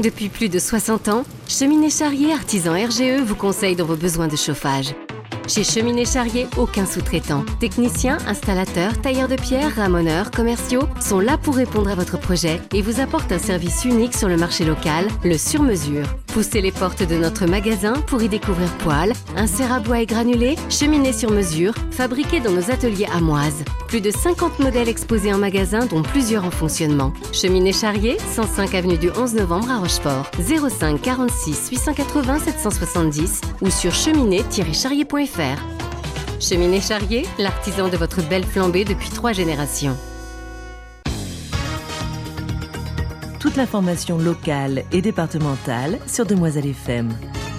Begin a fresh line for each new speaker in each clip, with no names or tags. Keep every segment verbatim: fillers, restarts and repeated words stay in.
Depuis plus de soixante ans, Cheminée Charrier Artisan R G E vous conseille dans vos besoins de chauffage. Chez Cheminée Charrier, aucun sous-traitant. Techniciens, installateurs, tailleurs de pierre, ramoneurs, commerciaux sont là pour répondre à votre projet et vous apportent un service unique sur le marché local, le sur-mesure. Poussez les portes de notre magasin pour y découvrir poêles, inserts à bois et granulés, cheminées sur mesure, fabriqués dans nos ateliers amoises. Plus de cinquante modèles exposés en magasin, dont plusieurs en fonctionnement. Cheminée Charrier, cent cinq avenue du onze novembre à Rochefort, zéro cinq quarante-six huit cent quatre-vingts sept cent soixante-dix ou sur cheminée tiret charrier point f r. Cheminée Charrier, l'artisan de votre belle flambée depuis trois générations.
Toute l'information locale et départementale sur Demoiselle F M.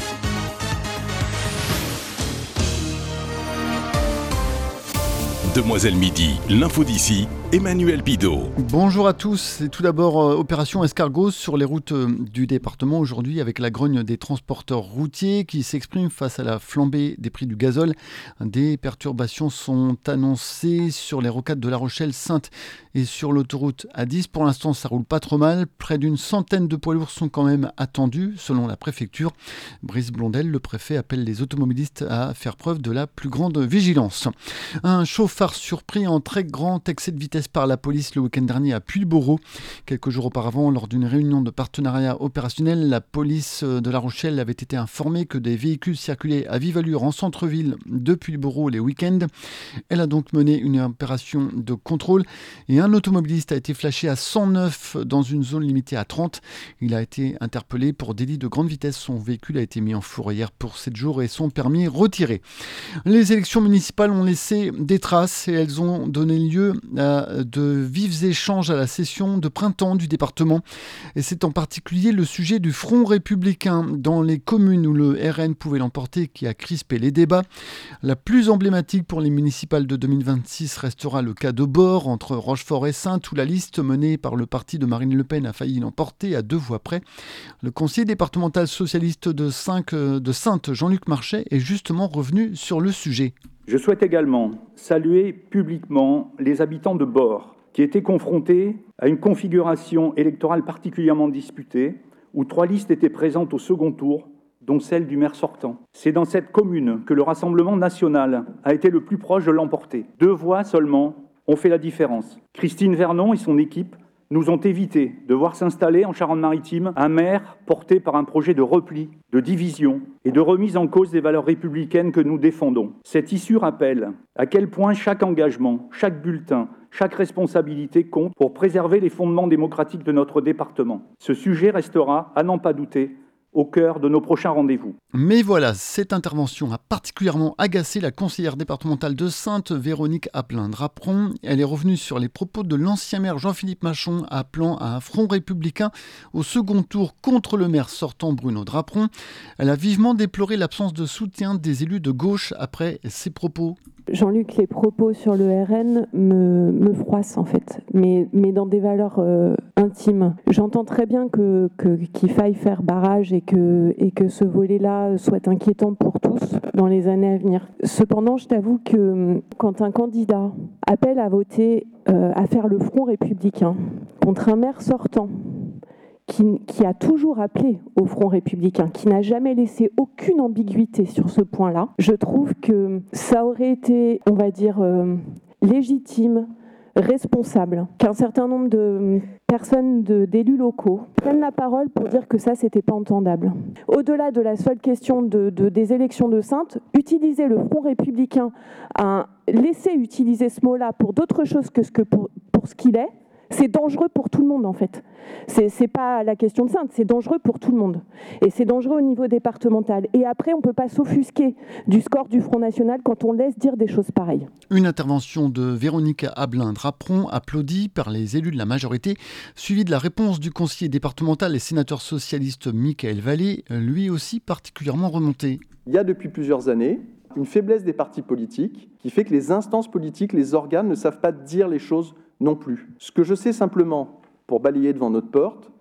Demoiselle Midi, l'info d'ici, Emmanuel Bidot.
Bonjour à tous. Et tout d'abord, euh, opération escargot sur les routes euh, du département aujourd'hui avec la grogne des transporteurs routiers qui s'expriment face à la flambée des prix du gazole. Des perturbations sont annoncées sur les rocades de La Rochelle, Saintes et sur l'autoroute A dix. Pour l'instant, ça roule pas trop mal. Près d'une centaine de poids lourds sont quand même attendus, selon la préfecture. Brice Blondel, le préfet, appelle les automobilistes à faire preuve de la plus grande vigilance. Un chauffard surpris en très grand excès de vitesse par la police le week-end dernier à Puyllborough. Quelques jours auparavant, lors d'une réunion de partenariat opérationnel, la police de La Rochelle avait été informée que des véhicules circulaient à vive allure en centre-ville de Puyllborough les week-ends. Elle a donc mené une opération de contrôle et un automobiliste a été flashé à cent neuf dans une zone limitée à trente. Il a été interpellé pour délit de grande vitesse. Son véhicule a été mis en fourrière pour sept jours et son permis retiré. Les élections municipales ont laissé des traces et elles ont donné lieu à de vifs échanges à la session de printemps du département. Et c'est en particulier le sujet du Front républicain dans les communes où le R N pouvait l'emporter qui a crispé les débats. La plus emblématique pour les municipales de deux mille vingt-six restera le cas de Bord entre Rochefort et Saintes où la liste menée par le parti de Marine Le Pen a failli l'emporter à deux voix près. Le conseiller départemental socialiste de, cinq, de Saintes, Jean-Luc Marchais, est justement revenu sur le sujet.
Je souhaite également saluer publiquement les habitants de Bord qui étaient confrontés à une configuration électorale particulièrement disputée où trois listes étaient présentes au second tour, dont celle du maire sortant. C'est dans cette commune que le Rassemblement national a été le plus proche de l'emporter. Deux voix seulement ont fait la différence. Christine Vernon et son équipe nous ont évité de voir s'installer en Charente-Maritime un maire porté par un projet de repli, de division et de remise en cause des valeurs républicaines que nous défendons. Cette issue rappelle à quel point chaque engagement, chaque bulletin, chaque responsabilité compte pour préserver les fondements démocratiques de notre département. Ce sujet restera, à n'en pas douter, au cœur de nos prochains rendez-vous.
Mais voilà, cette intervention a particulièrement agacé la conseillère départementale de Saintes, Véronique Applin-Draperon. Elle est revenue sur les propos de l'ancien maire Jean-Philippe Machon appelant à un front républicain au second tour contre le maire sortant Bruno Draperon. Elle a vivement déploré l'absence de soutien des élus de gauche après ces propos.
Jean-Luc, les propos sur le R N me, me froissent en fait, mais, mais dans des valeurs euh, intimes. J'entends très bien que, que, qu'il faille faire barrage et que, et que ce volet-là soit inquiétant pour tous dans les années à venir. Cependant, je t'avoue que quand un candidat appelle à voter, euh, à faire le front républicain contre un maire sortant, Qui, qui a toujours appelé au Front républicain, qui n'a jamais laissé aucune ambiguïté sur ce point-là, je trouve que ça aurait été, on va dire, euh, légitime, responsable, qu'un certain nombre de personnes, de, d'élus locaux prennent la parole pour dire que ça, c'était pas entendable. Au-delà de la seule question de, de, des élections de Saintes, utiliser le Front républicain, à laisser utiliser ce mot-là pour d'autres choses que, ce que pour, pour ce qu'il est, c'est dangereux pour tout le monde en fait. C'est, c'est pas la question de Saintes, c'est dangereux pour tout le monde. Et c'est dangereux au niveau départemental. Et après, on ne peut pas s'offusquer du score du Front National quand on laisse dire des choses pareilles.
Une intervention de Véronique Applin-Draperon, applaudie par les élus de la majorité, suivie de la réponse du conseiller départemental et sénateur socialiste Michael Vallée, lui aussi particulièrement remonté.
Il y a depuis plusieurs années une faiblesse des partis politiques qui fait que les instances politiques, les organes ne savent pas dire les choses non plus. Ce que je sais simplement, pour balayer devant notre porte,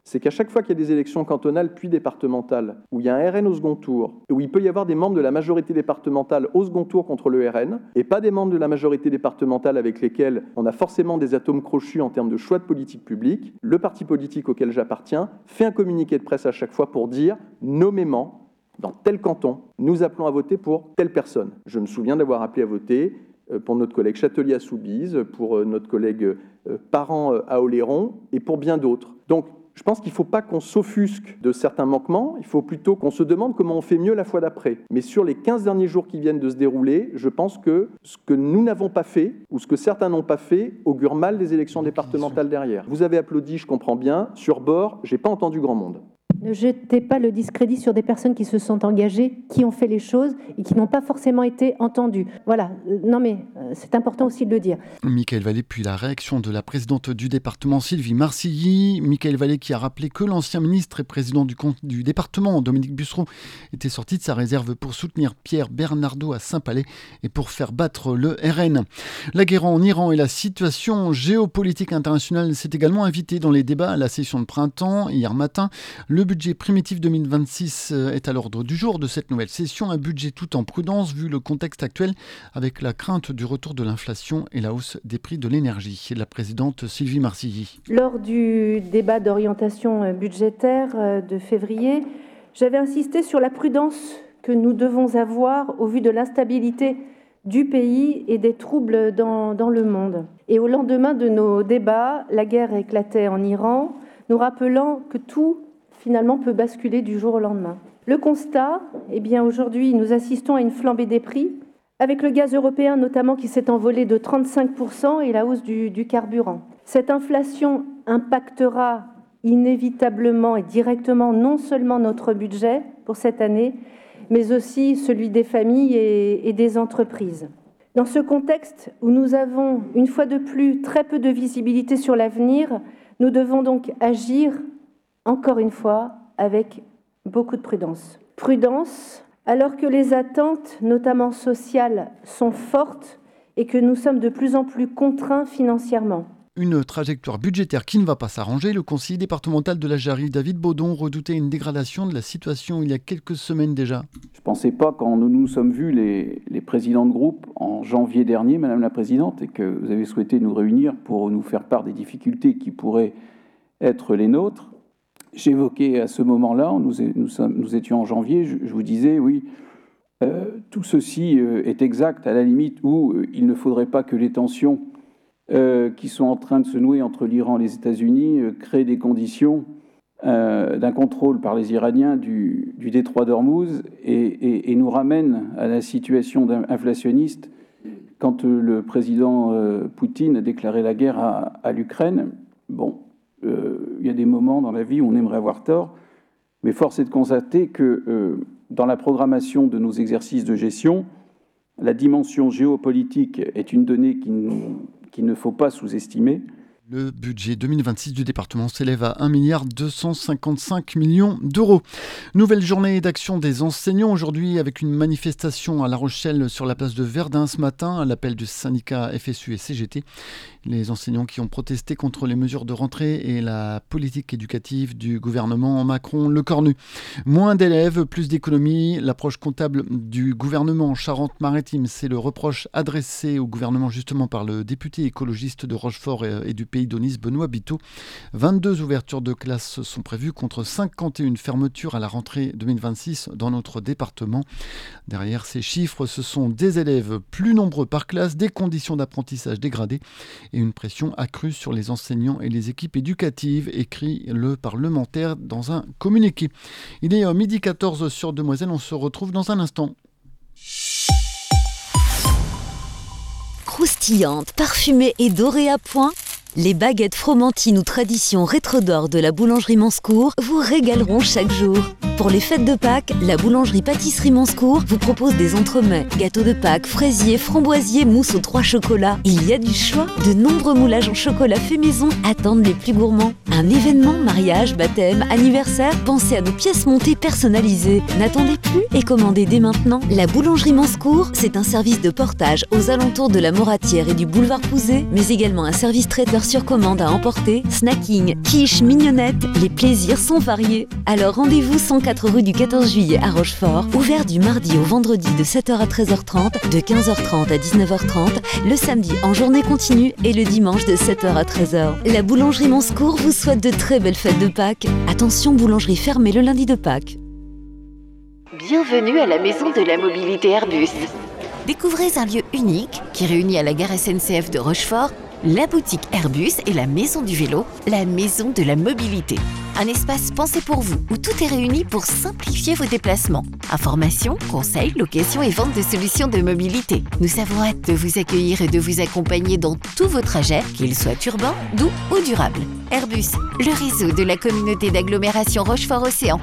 c'est qu'à chaque fois qu'il y a des élections cantonales puis départementales, où il y a un R N au second tour, et où il peut y avoir des membres de la majorité départementale au second tour contre le R N, et pas des membres de la majorité départementale avec lesquels on a forcément des atomes crochus en termes de choix de politique publique, le parti politique auquel j'appartiens fait un communiqué de presse à chaque fois pour dire nommément, dans tel canton, nous appelons à voter pour telle personne. Je me souviens d'avoir appelé à voter pour notre collègue Châtelier à Soubise, pour notre collègue Parent à Oléron, et pour bien d'autres. Donc, je pense qu'il ne faut pas qu'on s'offusque de certains manquements, il faut plutôt qu'on se demande comment on fait mieux la fois d'après. Mais sur les quinze derniers jours qui viennent de se dérouler, je pense que ce que nous n'avons pas fait, ou ce que certains n'ont pas fait, augure mal des élections départementales derrière. Vous avez applaudi, je comprends bien. Sur bord, je n'ai pas entendu grand monde.
Ne jetez pas le discrédit sur des personnes qui se sont engagées, qui ont fait les choses et qui n'ont pas forcément été entendues. Voilà, non mais euh, c'est important aussi de le dire.
Mickaël Vallée, puis la réaction de la présidente du département Sylvie Marcilly. Mickaël Vallée qui a rappelé que l'ancien ministre et président du, du département, Dominique Bussereau, était sorti de sa réserve pour soutenir Pierre Bernardo à Saint-Palais et pour faire battre le R N. La guerre en Iran et la situation géopolitique internationale s'est également invitée dans les débats à la session de printemps hier matin. Le budget primitif deux mille vingt-six est à l'ordre du jour de cette nouvelle session, un budget tout en prudence vu le contexte actuel avec la crainte du retour de l'inflation et la hausse des prix de l'énergie. La présidente Sylvie Marcilly.
Lors du débat d'orientation budgétaire de février, j'avais insisté sur la prudence que nous devons avoir au vu de l'instabilité du pays et des troubles dans, dans le monde. Et au lendemain de nos débats, la guerre éclatait en Iran, nous rappelant que tout finalement peut basculer du jour au lendemain. Le constat, eh bien aujourd'hui, nous assistons à une flambée des prix, avec le gaz européen notamment qui s'est envolé de trente-cinq pour cent et la hausse du, du carburant. Cette inflation impactera inévitablement et directement non seulement notre budget pour cette année, mais aussi celui des familles et, et des entreprises. Dans ce contexte où nous avons, une fois de plus, très peu de visibilité sur l'avenir, nous devons donc agir encore une fois, avec beaucoup de prudence. Prudence, alors que les attentes, notamment sociales, sont fortes et que nous sommes de plus en plus contraints financièrement.
Une trajectoire budgétaire qui ne va pas s'arranger. Le conseiller départemental de la Jarry, David Baudon, redoutait une dégradation de la situation il y a quelques semaines déjà.
Je ne pensais pas, quand nous nous sommes vus, les, les présidents de groupe, en janvier dernier, Madame la Présidente, et que vous avez souhaité nous réunir pour nous faire part des difficultés qui pourraient être les nôtres. J'évoquais à ce moment-là, nous, nous, sommes, nous étions en janvier, je, je vous disais, oui, euh, tout ceci euh, est exact à la limite où euh, il ne faudrait pas que les tensions euh, qui sont en train de se nouer entre l'Iran et les États-Unis euh, créent des conditions euh, d'un contrôle par les Iraniens du, du détroit d'Ormuz et, et, et nous ramènent à la situation inflationniste quand euh, le président euh, Poutine a déclaré la guerre à, à l'Ukraine. Bon. Euh, il y a des moments dans la vie où on aimerait avoir tort, mais force est de constater que euh, dans la programmation de nos exercices de gestion, la dimension géopolitique est une donnée qu'il ne faut pas sous-estimer.
Le budget deux mille vingt-six du département s'élève à un milliard deux cent cinquante-cinq millions d'euros. Nouvelle journée d'action des enseignants aujourd'hui avec une manifestation à La Rochelle sur la place de Verdun ce matin à l'appel du syndicat F S U et C G T. Les enseignants qui ont protesté contre les mesures de rentrée et la politique éducative du gouvernement Macron le cornu. Moins d'élèves, plus d'économies. L'approche comptable du gouvernement en Charente-Maritime, c'est le reproche adressé au gouvernement justement par le député écologiste de Rochefort et du Pays d'Aunis, Benoît Biteau. vingt-deux ouvertures de classes sont prévues contre cinquante et une fermetures à la rentrée deux mille vingt-six dans notre département. Derrière ces chiffres, ce sont des élèves plus nombreux par classe, des conditions d'apprentissage dégradées et une pression accrue sur les enseignants et les équipes éducatives, écrit le parlementaire dans un communiqué. Il est midi quatorze sur Demoiselle, on se retrouve dans un instant.
Croustillantes, parfumées et dorées à point, les baguettes fromentines ou traditions rétro d'or de la boulangerie Manscourt vous régaleront chaque jour. Pour les fêtes de Pâques, la boulangerie-pâtisserie Manscourt vous propose des entremets, gâteaux de Pâques, fraisiers, framboisiers, mousse aux trois chocolats. Il y a du choix, de nombreux moulages en chocolat fait maison attendent les plus gourmands. Un événement, mariage, baptême, anniversaire, pensez à nos pièces montées personnalisées. N'attendez plus et commandez dès maintenant. La boulangerie Manscourt, c'est un service de portage aux alentours de la Moratière et du boulevard Pouzet, mais également un service traiteur sur commande à emporter, snacking, quiche, mignonnette, les plaisirs sont variés. Alors rendez-vous cent quatre rue du quatorze juillet à Rochefort, ouvert du mardi au vendredi de sept heures à treize heures trente, de quinze heures trente à dix-neuf heures trente, le samedi en journée continue et le dimanche de sept heures à treize heures. La boulangerie Monsecours vous souhaite de très belles fêtes de Pâques. Attention, boulangerie fermée le lundi de Pâques.
Bienvenue à la maison de la mobilité Airbus. Découvrez un lieu unique qui réunit à la gare S N C F de Rochefort la boutique Airbus et la maison du vélo, la maison de la mobilité. Un espace pensé pour vous où tout est réuni pour simplifier vos déplacements. Informations, conseils, location et vente de solutions de mobilité. Nous avons hâte de vous accueillir et de vous accompagner dans tous vos trajets, qu'ils soient urbains, doux ou durables. Airbus, le réseau de la communauté d'agglomération Rochefort-Océan.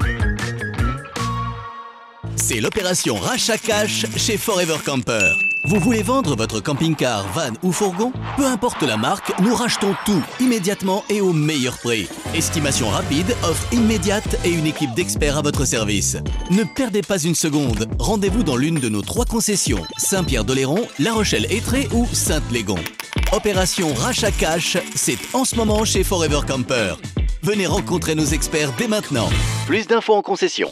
C'est l'opération rachat cash chez Forever Camper. Vous voulez vendre votre camping-car, van ou fourgon ? Peu importe la marque, nous rachetons tout, immédiatement et au meilleur prix. Estimation rapide, offre immédiate et une équipe d'experts à votre service. Ne perdez pas une seconde. Rendez-vous dans l'une de nos trois concessions, Saint-Pierre-d'Oléron, La Rochelle-Étré ou Sainte-Légon. Opération rachat cash, c'est en ce moment chez Forever Camper. Venez rencontrer nos experts dès maintenant. Plus d'infos en concession.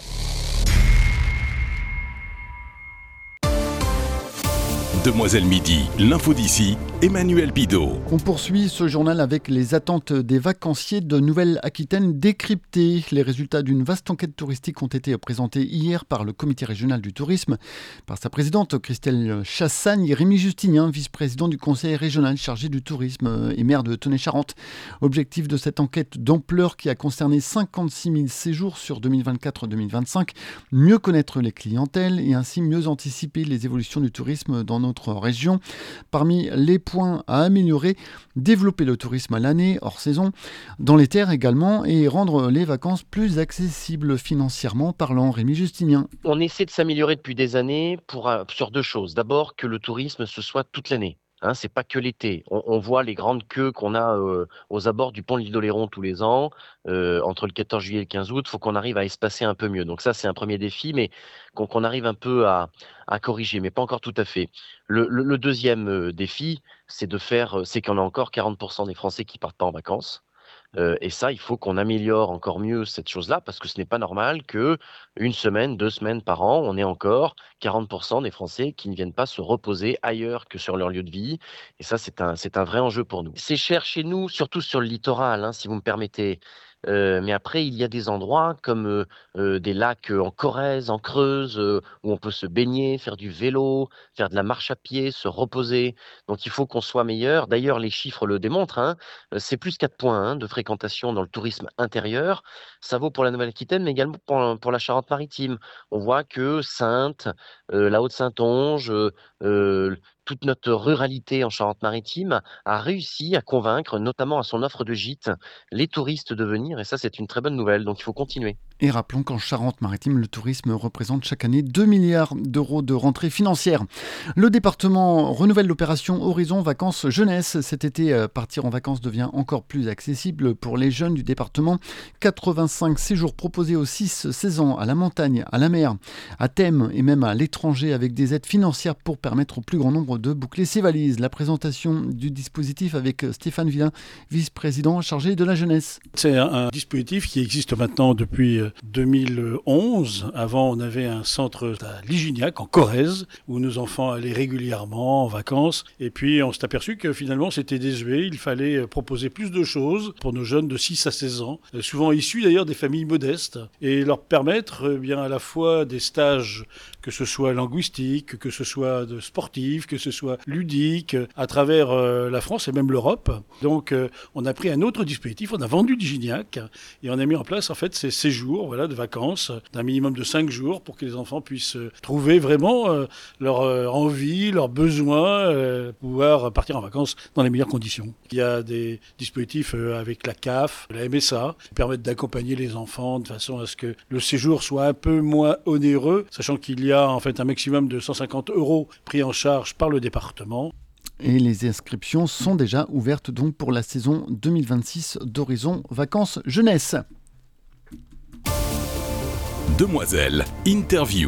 Demoiselle Midi, l'info d'ici, Emmanuel Bidot.
On poursuit ce journal avec les attentes des vacanciers de Nouvelle-Aquitaine décryptées. Les résultats d'une vaste enquête touristique ont été présentés hier par le comité régional du tourisme, par sa présidente Christelle Chassagne et Rémi Justinien, vice-président du conseil régional chargé du tourisme et maire de Tenay-Charente. Objectif de cette enquête d'ampleur qui a concerné cinquante-six mille séjours sur deux mille vingt-quatre deux mille vingt-cinq, mieux connaître les clientèles et ainsi mieux anticiper les évolutions du tourisme dans notre région. Parmi les points à améliorer, développer le tourisme à l'année, hors saison, dans les terres également, et rendre les vacances plus accessibles financièrement parlant. Rémi Justinien.
On essaie de s'améliorer depuis des années pour, sur deux choses. D'abord, que le tourisme se soit toute l'année. Hein, c'est pas que l'été. On, on voit les grandes queues qu'on a euh, aux abords du pont de l'île d'Oléron tous les ans, euh, entre le quatorze juillet et le quinze août. Il faut qu'on arrive à espacer un peu mieux. Donc ça, c'est un premier défi, mais qu'on, qu'on arrive un peu à, à corriger, mais pas encore tout à fait. Le, le, le deuxième euh, défi, c'est de faire, c'est qu'on a encore quarante pour cent des Français qui partent pas en vacances. Euh, et ça, il faut qu'on améliore encore mieux cette chose-là, parce que ce n'est pas normal que une semaine, deux semaines par an, on ait encore quarante pour cent des Français qui ne viennent pas se reposer ailleurs que sur leur lieu de vie. Et ça, c'est un, c'est un vrai enjeu pour nous. C'est cher chez nous, surtout sur le littoral, hein, si vous me permettez. Euh, mais après, il y a des endroits comme euh, euh, des lacs en Corrèze, en Creuse, euh, où on peut se baigner, faire du vélo, faire de la marche à pied, se reposer. Donc, il faut qu'on soit meilleur. D'ailleurs, les chiffres le démontrent. Hein. C'est plus quatre points hein, de fréquentation dans le tourisme intérieur. Ça vaut pour la Nouvelle-Aquitaine, mais également pour, pour la Charente-Maritime. On voit que Saintes, euh, la Haute-Saintonge, euh, toute notre ruralité en Charente-Maritime a réussi à convaincre, notamment à son offre de gîtes, les touristes de venir. Et ça, c'est une très bonne nouvelle. Donc, il faut continuer.
Et rappelons qu'en Charente-Maritime, le tourisme représente chaque année deux milliards d'euros de rentrées financières. Le département renouvelle l'opération Horizon Vacances Jeunesse. Cet été, partir en vacances devient encore plus accessible pour les jeunes du département. quatre-vingt-cinq séjours proposés aux six seize ans à la montagne, à la mer, à thème et même à l'étranger avec des aides financières pour permettre au plus grand nombre de boucler ses valises. La présentation du dispositif avec Stéphane Villain, vice-président chargé de la jeunesse.
C'est un, un dispositif qui existe maintenant depuis deux mille onze. Avant, on avait un centre à Ligignac, en Corrèze, où nos enfants allaient régulièrement en vacances. Et puis, on s'est aperçu que finalement, c'était désuet. Il fallait proposer plus de choses pour nos jeunes de six à seize ans, souvent issus d'ailleurs des familles modestes, et leur permettre eh bien à la fois des stages, que ce soit linguistiques, que ce soit de sportifs, que ce soit ludiques, à travers euh, la France et même l'Europe. Donc, euh, on a pris un autre dispositif, on a vendu Ligignac, et on a mis en place en fait ces séjours voilà, de vacances d'un minimum de cinq jours pour que les enfants puissent euh, trouver vraiment euh, leur euh, envie, leurs besoins, euh, pouvoir partir en vacances dans les meilleures conditions. Il y a des dispositifs euh, avec la C A F, la M S A, qui permettent d'accompagner les enfants de façon à ce que le séjour soit un peu moins onéreux, sachant qu'il y a en fait un maximum de cent cinquante euros pris en charge par le département.
Et les inscriptions sont déjà ouvertes donc pour la saison deux mille vingt-six d'Horizon Vacances Jeunesse.
Demoiselle, interview.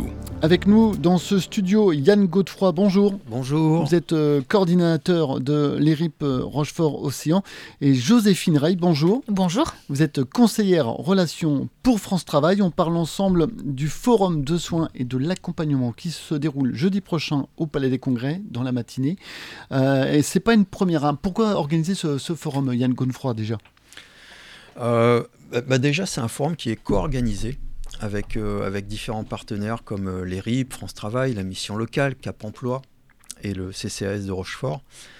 Avec nous dans ce studio, Yann Godefroy, bonjour.
Bonjour.
Vous êtes euh, coordinateur de l'E R I P euh, Rochefort-Océan. Et Joséphine Rey, bonjour.
Bonjour.
Vous êtes conseillère relations pour France Travail. On parle ensemble du forum de soins et de l'accompagnement qui se déroule jeudi prochain au Palais des Congrès dans la matinée. Euh, et c'est pas une première. Hein. Pourquoi organiser ce, ce forum, Yann Godefroy, déjà
euh, bah Déjà, c'est un forum qui est co-organisé avec, euh, avec différents partenaires comme euh, l'E R I P, France Travail, la mission locale, Cap Emploi et le C C A S de Rochefort.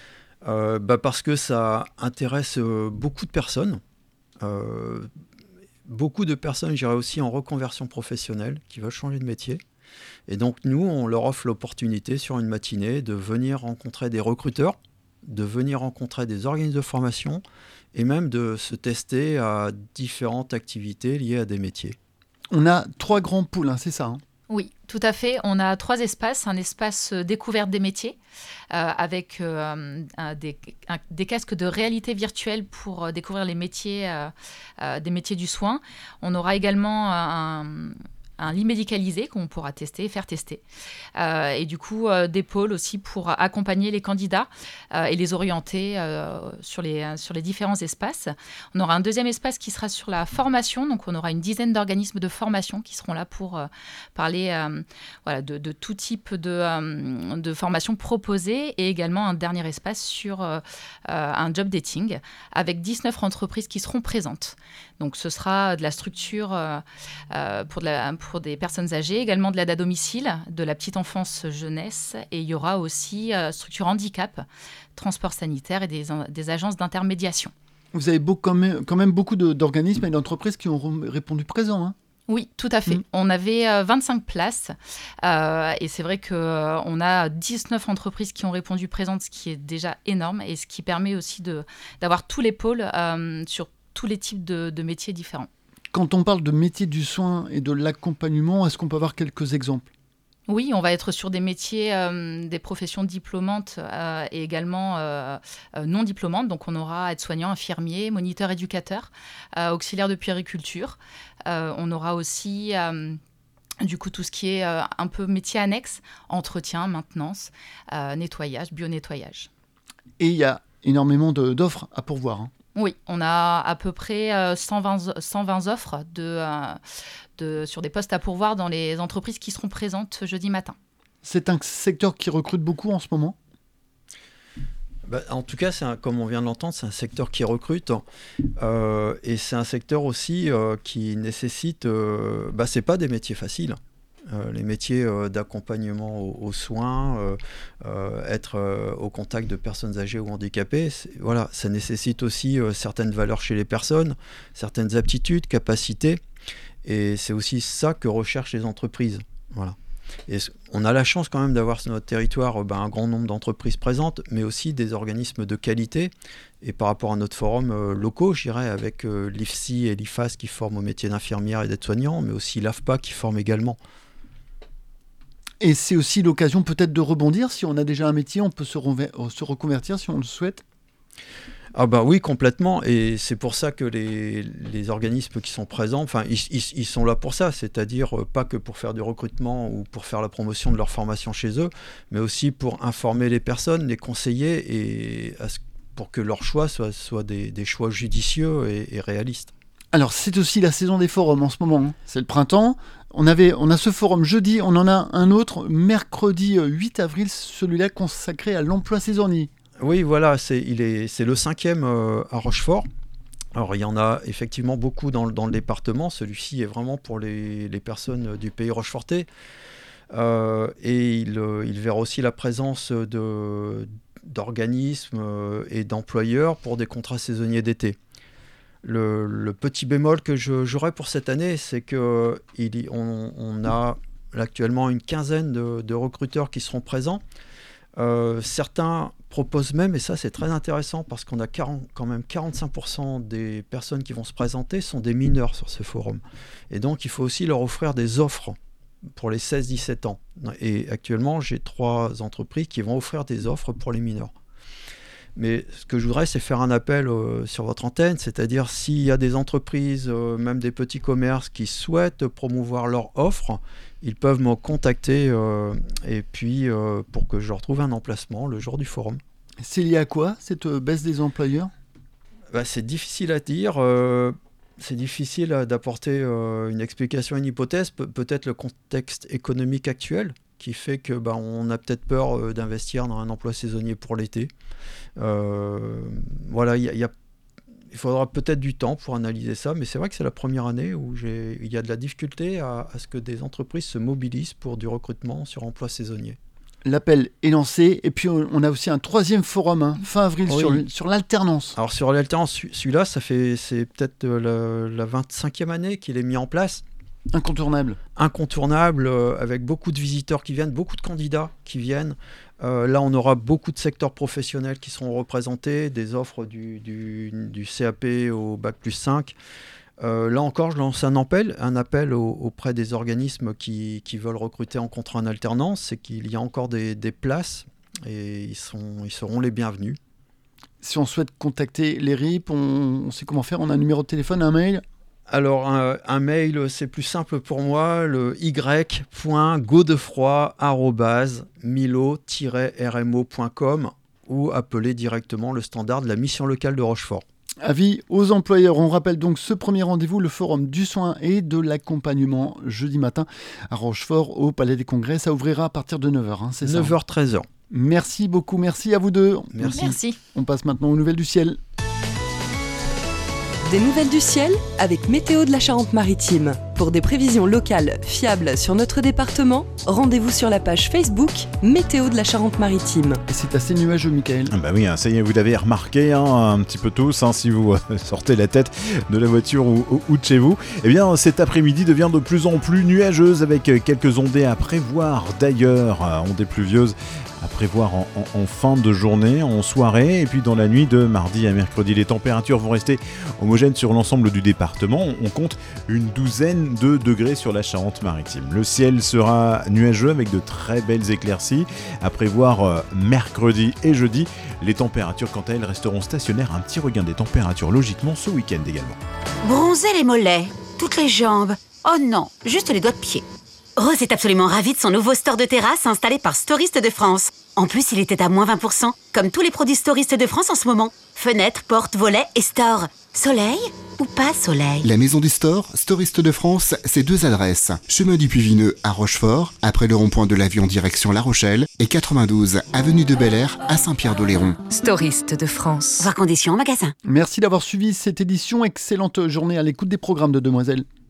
Euh, bah parce que ça intéresse euh, beaucoup de personnes, euh, beaucoup de personnes, je dirais aussi en reconversion professionnelle, qui veulent changer de métier. Et donc nous, on leur offre l'opportunité sur une matinée de venir rencontrer des recruteurs, de venir rencontrer des organismes de formation et même de se tester à différentes activités liées à des métiers.
On a trois grands pôles, hein, c'est ça hein
Oui, tout à fait. On a trois espaces. Un espace découverte des métiers euh, avec euh, un, des, un, des casques de réalité virtuelle pour euh, découvrir les métiers, euh, euh, des métiers du soin. On aura également un... un lit médicalisé qu'on pourra tester, faire tester. Euh, et du coup, euh, des pôles aussi pour accompagner les candidats euh, et les orienter euh, sur, les, sur les différents espaces. On aura un deuxième espace qui sera sur la formation. Donc, on aura une dizaine d'organismes de formation qui seront là pour euh, parler euh, voilà, de, de tout type de, euh, de formation proposée. Et également un dernier espace sur euh, un job dating avec dix-neuf entreprises qui seront présentes. Donc, ce sera de la structure euh, euh, pour, de la, pour des personnes âgées, également de l'aide à domicile, de la petite enfance jeunesse. Et il y aura aussi euh, structure handicap, transport sanitaire et des, des agences d'intermédiation.
Vous avez beau, quand, même, quand même beaucoup de, d'organismes et d'entreprises qui ont répondu présent, hein.
Oui, tout à fait. Mmh. On avait euh, vingt-cinq places euh, et c'est vrai qu'on euh, a dix-neuf entreprises qui ont répondu présentes, ce qui est déjà énorme et ce qui permet aussi de, d'avoir tous les pôles euh, sur tous les types de, de métiers différents.
Quand on parle de métiers du soin et de l'accompagnement, est-ce qu'on peut avoir quelques exemples ?
Oui, on va être sur des métiers, euh, des professions diplômantes euh, et également euh, euh, non diplômantes. Donc, on aura aide-soignant, infirmier, moniteur éducateur, euh, auxiliaire de puériculture. Euh, on aura aussi, euh, du coup, tout ce qui est euh, un peu métier annexe, entretien, maintenance, euh, nettoyage, bio-nettoyage.
Et il y a énormément de, d'offres à pourvoir, hein.
Oui, on a à peu près euh, cent vingt, cent vingt offres de, euh, de, sur des postes à pourvoir dans les entreprises qui seront présentes jeudi matin.
C'est un secteur qui recrute beaucoup en ce moment ?
Bah, en tout cas, c'est un, comme on vient de l'entendre, c'est un secteur qui recrute euh, et c'est un secteur aussi euh, qui nécessite... Euh, bah, c'est pas des métiers faciles. Euh, les métiers euh, d'accompagnement aux, aux soins, euh, euh, être euh, au contact de personnes âgées ou handicapées, voilà, ça nécessite aussi euh, certaines valeurs chez les personnes, certaines aptitudes, capacités, et c'est aussi ça que recherchent les entreprises. Voilà. Et on a la chance quand même d'avoir sur notre territoire euh, ben, un grand nombre d'entreprises présentes, mais aussi des organismes de qualité. Et par rapport à notre forum euh, locaux, je dirais, avec euh, l'I F S I et l'I F A S qui forment au métier d'infirmière et d'aide-soignant, mais aussi l'A F P A qui forme également.
Et c'est aussi l'occasion peut-être de rebondir. Si on a déjà un métier, on peut se, re- se reconvertir si on le souhaite.
Ah bah oui, complètement. Et c'est pour ça que les, les organismes qui sont présents, enfin, ils, ils, ils sont là pour ça. C'est-à-dire euh, pas que pour faire du recrutement ou pour faire la promotion de leur formation chez eux, mais aussi pour informer les personnes, les conseiller et à ce, pour que leurs choix soient, soient des, des choix judicieux et, et réalistes.
Alors, c'est aussi la saison des forums en ce moment. Hein. C'est le printemps. On, avait, on a ce forum jeudi, on en a un autre mercredi huit avril, celui-là consacré à l'emploi saisonnier.
Oui, voilà, c'est, il est, c'est le cinquième euh, à Rochefort. Alors, il y en a effectivement beaucoup dans, dans le département. Celui-ci est vraiment pour les, les personnes du pays rochefortais. Euh, et il, il verra aussi la présence de, d'organismes et d'employeurs pour des contrats saisonniers d'été. Le, le petit bémol que je, j'aurais pour cette année, c'est qu'on on a actuellement une quinzaine de, de recruteurs qui seront présents. Euh, certains proposent même, et ça c'est très intéressant parce qu'on a quarante, quand même quarante-cinq pour cent des personnes qui vont se présenter sont des mineurs sur ce forum. Et donc il faut aussi leur offrir des offres pour les seize dix-sept ans. Et actuellement j'ai trois entreprises qui vont offrir des offres pour les mineurs. Mais ce que je voudrais, c'est faire un appel euh, sur votre antenne, c'est-à-dire s'il y a des entreprises, euh, même des petits commerces qui souhaitent promouvoir leur offre, ils peuvent me contacter euh, et puis euh, pour que je retrouve un emplacement le jour du forum.
C'est lié à quoi, cette baisse des employeurs ?
Bah, c'est difficile à dire. Euh, c'est difficile d'apporter euh, une explication, une hypothèse. Pe- peut-être le contexte économique actuel qui fait que bah, on a peut-être peur euh, d'investir dans un emploi saisonnier pour l'été. Euh, voilà, y a, y a, il faudra peut-être du temps pour analyser ça, mais c'est vrai que c'est la première année où il y a de la difficulté à, à ce que des entreprises se mobilisent pour du recrutement sur emploi saisonnier.
L'appel est lancé, et puis on a aussi un troisième forum, hein, fin avril, oui. sur, sur l'alternance.
Alors sur l'alternance, celui-là, ça fait, c'est peut-être la, la vingt-cinquième année qu'il est mis en place.
Incontournable.
Incontournable, euh, avec beaucoup de visiteurs qui viennent, beaucoup de candidats qui viennent. Euh, là, on aura beaucoup de secteurs professionnels qui seront représentés, des offres du, du, du C A P au bac plus cinq. Euh, là encore, je lance un appel, un appel au, auprès des organismes qui, qui veulent recruter en contrat en alternance. C'est qu'il y a encore des, des places et ils, sont, ils seront les bienvenus.
Si on souhaite contacter les R I P, on, on sait comment faire. On a un numéro de téléphone, un mail ?
Alors, un, un mail, c'est plus simple pour moi, le y point godefroy arobase milo tiret r m o point com ou appeler directement le standard de la mission locale de Rochefort.
Avis aux employeurs, on rappelle donc ce premier rendez-vous, le forum du soin et de l'accompagnement jeudi matin à Rochefort au Palais des Congrès. Ça ouvrira à partir de neuf heures, hein, c'est ça ?
neuf heures treize heures.
Merci beaucoup, merci à vous deux.
Merci.
Merci.
On passe maintenant aux nouvelles du ciel.
Des nouvelles du ciel avec Météo de la Charente-Maritime. Pour des prévisions locales fiables sur notre département, rendez-vous sur la page Facebook Météo de la Charente-Maritime.
Et c'est assez nuageux, Michael.
Bah oui, hein, ça y est, vous l'avez remarqué hein, un petit peu tous, hein, si vous euh, sortez la tête de la voiture ou, ou, ou de chez vous. Eh bien, cet après-midi devient de plus en plus nuageuse avec quelques ondées à prévoir. D'ailleurs, euh, ondées pluvieuses à prévoir en, en, en fin de journée, en soirée, et puis dans la nuit de mardi à mercredi. Les températures vont rester homogènes sur l'ensemble du département. On compte une douzaine de degrés sur la Charente-Maritime. Le ciel sera nuageux avec de très belles éclaircies à prévoir euh, mercredi et jeudi. Les températures, quant à elles, resteront stationnaires. Un petit regain des températures, logiquement, ce week-end également.
Bronzer les mollets, toutes les jambes. Oh non, juste les doigts de pied. Rose est absolument ravie de son nouveau store de terrasse installé par Storiste de France. En plus, il était à moins vingt pour cent, comme tous les produits Storiste de France en ce moment. Fenêtres, portes, volets et store. Soleil ou pas soleil ?
La maison du store, Storiste de France, c'est deux adresses. Chemin du Puy-Vineux à Rochefort, après le rond-point de l'avion direction La Rochelle, et quatre-vingt-douze avenue de Bel-Air à Saint-Pierre-d'Oléron.
Storiste de France.
Voir conditions en magasin.
Merci d'avoir suivi cette édition. Excellente journée à l'écoute des programmes de Demoiselles.